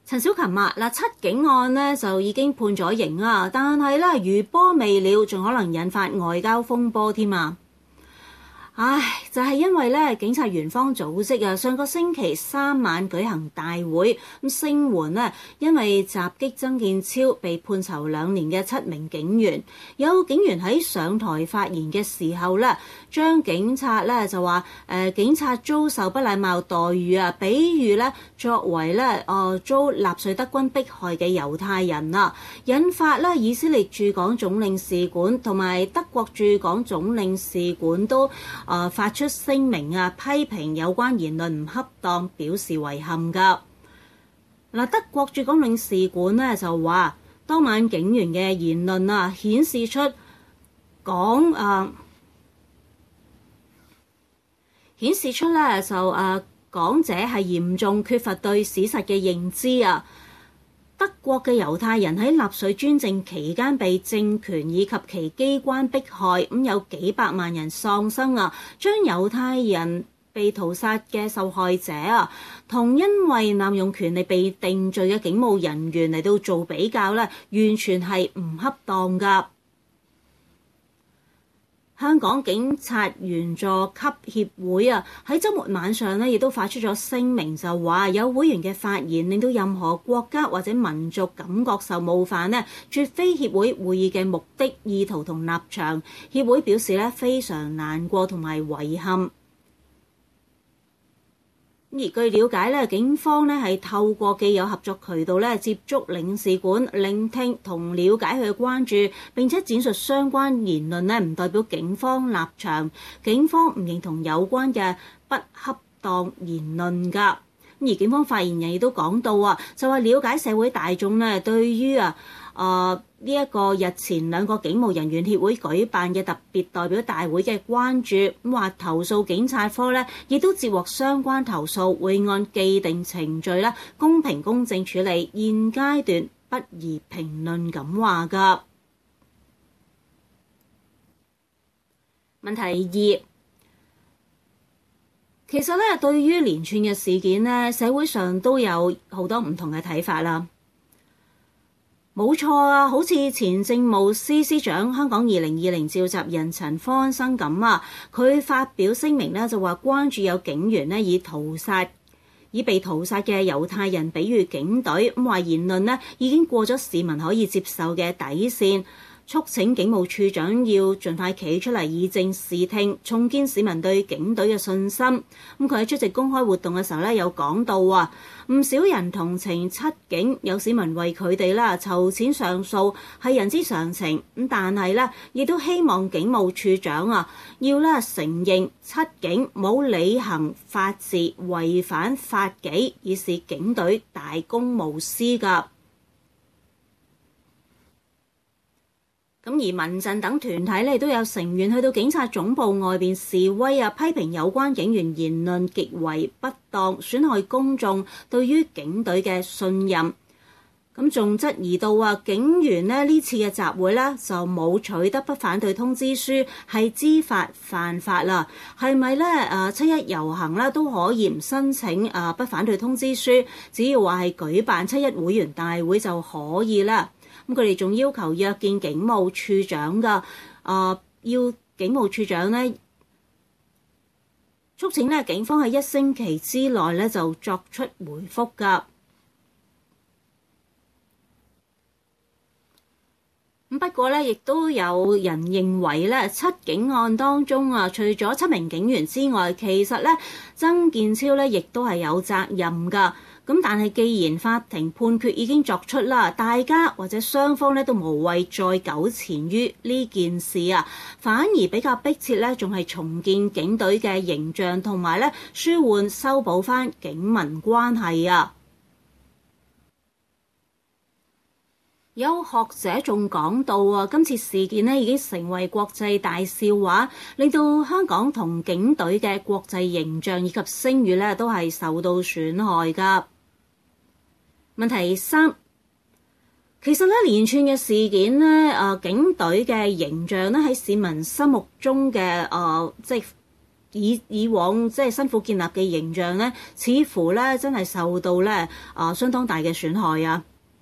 陳小琴話：七警案呢就已經判咗刑啊，但係咧餘波未了，仲可能引發外交風波添啊！唉，就係因為咧，警察圓方組織啊，上個星期三晚舉行大會，咁聲援呢，因為襲擊曾健超被判囚2年嘅7名警員。有警員喺上台發言嘅時候咧，將警察咧就話警察遭受不禮貌待遇啊，比喻咧作為咧遭納粹德軍迫害嘅猶太人啊，引發咧以色列駐港總領事館同埋德國駐港總領事館都發出聲明啊，批評有關言論唔恰當，表示遺憾㗎。嗱，德國駐港領事館呢就話，當晚警員嘅言論啊，顯示出講者係嚴重缺乏對史實嘅認知啊。德國嘅猶太人喺納粹專政期間被政權以及其機關迫害，咁有幾百萬人喪生啊！將猶太人被屠殺嘅受害者啊，同因為濫用權力被定罪嘅警務人員嚟到做比較咧，完全係唔恰當㗎。香港警察員佐級協會啊，喺週末晚上呢亦都發出咗聲明，就話有會員嘅發言令到任何國家或者民族感覺受冒犯呢，絕非協會會議嘅目的、意圖同立場。協會表示呢非常難過同埋遺憾。而據了解咧，警方咧係透過既有合作渠道咧接觸領事館，聆聽同了解佢嘅關注，並且展述相關言論咧，唔代表警方立場。警方唔認同有關嘅不恰當言論㗎。而警方發言人亦都講到啊，就話了解社會大眾咧對於呢一個日前2個警務人員協會舉辦嘅特別代表大會嘅關注，咁話投訴警察科咧亦都接獲相關投訴，會按既定程序咧公平公正處理，現階段不宜評論咁話㗎。問題2，其實咧對於連串嘅事件咧，社會上都有好多唔同嘅睇法啦。冇錯啊，好似前政務司司長、香港2020召集人陳方安生咁啊，佢發表聲明咧就話關注有警員咧以被屠殺嘅猶太人比喻警隊，咁話言論咧已經過咗市民可以接受嘅底線，促請警務處長要盡快企出嚟以正視聽，重建市民對警隊嘅信心。咁佢喺出席公開活動嘅時候咧，有講到啊，唔少人同情七警，有市民為佢哋啦籌錢上訴係人之常情。咁但係咧，亦都希望警務處長啊要咧承認七警冇履行法治，違反法紀，以示警隊大公無私㗎。咁而民陣等團體咧都有成員去到警察總部外邊示威啊，批評有關警員言論極為不當，損害公眾對於警隊嘅信任。咁仲質疑到啊，警員呢次嘅集會呢就冇取得不反對通知書，係知法犯法啦。係咪呢？7·1遊行呢都可以唔申請不反對通知書，只要話係舉辦7·1會員大會就可以啦。咁佢哋仲要求約見警務處長㗎，要警務處長呢促請呢警方喺1星期之內呢就作出回覆㗎。咁不過呢，亦都有人認為呢七警案當中啊，除咗7名警員之外，其實呢曾健超呢亦都係有責任㗎。咁但係既然法庭判決已經作出啦，大家或者雙方咧都無謂再糾纏於呢件事啊，反而比較迫切咧，仲係重建警隊嘅形象，同埋咧舒緩修補翻警民關係啊。有學者仲講到啊，今次事件咧已經成為國際大笑話，令到香港同警隊嘅國際形象以及聲譽咧都係受到損害㗎。問題3，其實咧連串嘅事件咧，警隊嘅形象咧喺市民心目中嘅即係以往即係辛苦建立嘅形象咧，似乎咧真係受到咧相當大嘅損害啊！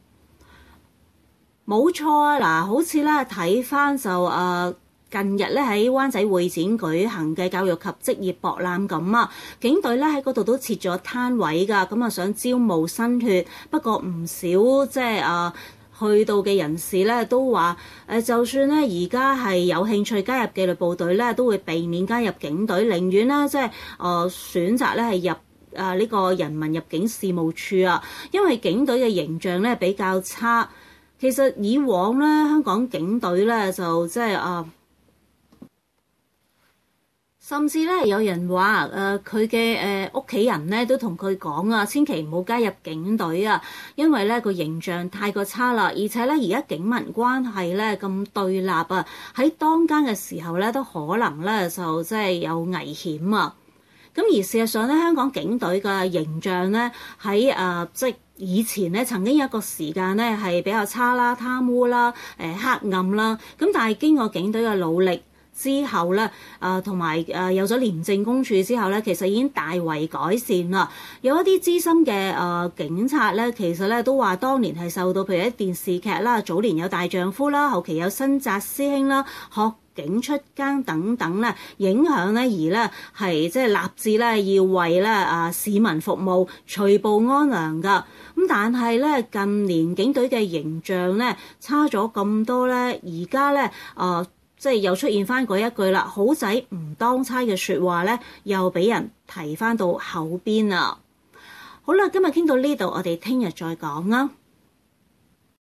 冇錯啊，嗱，好似咧睇翻就近日咧喺灣仔會展舉行嘅教育及職業博覽咁啊，警隊咧喺嗰度都設咗攤位㗎，咁啊想招募新血，不過唔少即係去到嘅人士咧都話就算咧而家係有興趣加入紀律部隊咧，都會避免加入警隊，寧願咧即係選擇咧係入呢個人民入境事務處啊，因為警隊嘅形象咧比較差。其實以往咧香港警隊咧就即係甚至咧有人話佢嘅屋企人咧都同佢講啊，千祈唔好加入警隊啊，因為咧個形象太過差啦，而且咧而家警民關係咧咁對立啊，喺當間嘅時候咧都可能咧就即係有危險啊。咁而事實上咧，香港警隊嘅形象咧喺即係以前咧曾經有一個時間咧係比較差啦、貪污啦、黑暗啦，咁但係經過警隊嘅努力之後咧，同埋有咗廉政公署之後咧，其實已經大為改善啦。有一啲資深嘅警察咧，其實咧都話當年係受到譬如喺電視劇啦，早年有大丈夫啦，後期有新紮師兄啦，學警出更等等咧影響咧，而咧係即係立志咧要為咧市民服務、除暴安良㗎。咁但係咧近年警隊嘅形象咧差咗咁多咧，而家咧即係又出現翻嗰一句啦，好仔唔當差嘅説話咧，又俾人提翻到口邊啊！好啦，今日傾到呢度，我哋聽日再講啊。